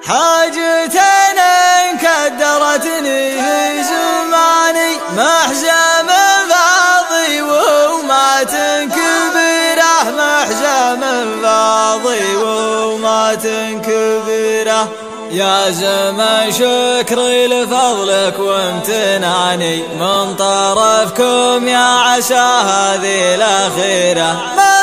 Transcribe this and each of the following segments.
حاجتنا انكدرتني في زماني محزم فاضي وما تنكبره محزم فاضي وما تنكبره يا زمان شكري لفضلك وامتناني من طرفكم يا عسى هذه الأخيرة من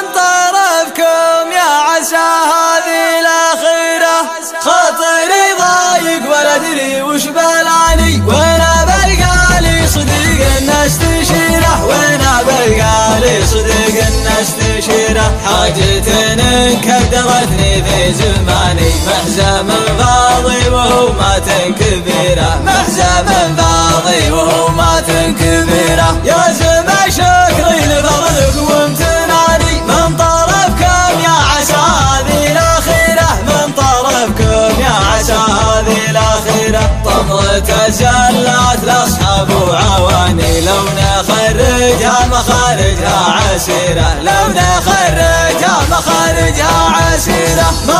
طرفكم يا عسى هذه الأخيرة خاطري ضايق ولا أدري وش بلاني وانا بلقالي صديق الناس تشيره وانا بلقالي صديق الناس تشيره حاجتنا انكدرتني في زماني محزم فاضي وهو ما تنكبره محزم فاضي وهو ما تنكبره يا زمان شكري لفضلك وامتناني من طرفكم يا عسى هذه الأخيرة من طرفكم يا عسى هذه الأخيرة طمرة زلات لأصحاب وعواني لو نخرجها مخارجها عسيرة لو نخرجها مخارجها عسيرة ما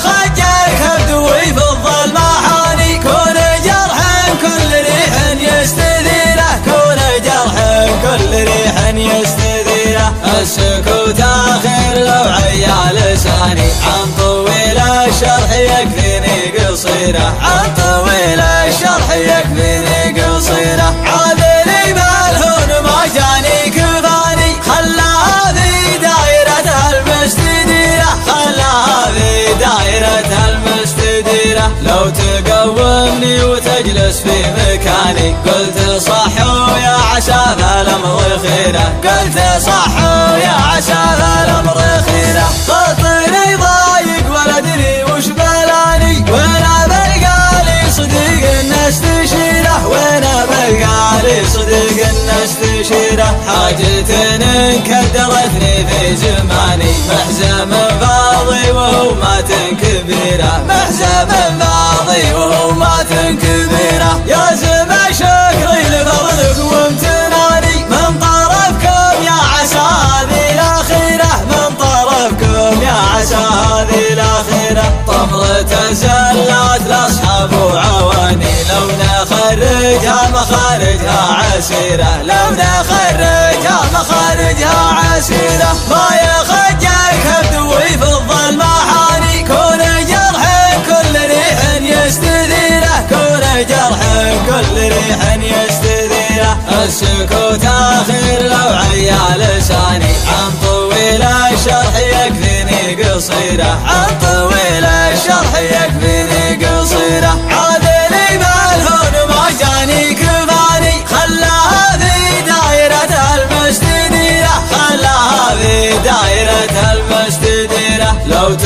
يخجل كبدوي في الظلمة حاني كون جرح كل ريح يستثيره كون جرح كل ريح يستثيره السكوت آخر لو عيا لساني عن طويل الشرح يكفيني قصيرة عن طويل الشرح يكفيني قصيرة عاذلي بالهون ما جاني كفاني خلاها في دائرة المستديرة خلاها في دائرة المستديرة لو تقومني وتجلس في مكاني قلت صح ويا عسى ذا الأمر خيرة قلت صح ويا عسى ذا الأمر خيرة خاطري ضايق ولا أدري وش بلاني وانا بلقالي صديق الناس تشيره وانا بلقالي صديق الناس تشيره حاجتنا انكدرتني في زماني محزم فاضي وهو ما تنكبره محزم فاضي وهو ما تنكبره يا زمان شكري لفضلك وامتناني من طرفكم يا عسى هذه الأخيرة من طرفكم يا عسى هذه الأخيرة طمرة زلات لأصحاب وعواني لو نخرجها مخارجها عسيرة لو نخرجها مخارجها عسيرة ما يخجل كبدوي في الظلمة حاني كون جرح كل ريح يستثيره كون جرح كل ريح يستثيره السكوت آخر لو عيا لساني عن طويل الشرح يكفيني قصيرة عن طويل الشرح يكفيني قصيرة عاذلي بالهون ما جاني كفاني خلاها في دائرة المستديرة خلاها في دائرة المستديرة لو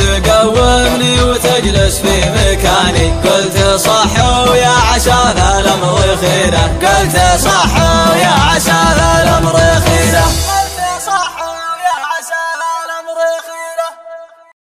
تقومني وتجلس في مكاني قلت صح ويا عسى ذا الأمر خيرة قلت صح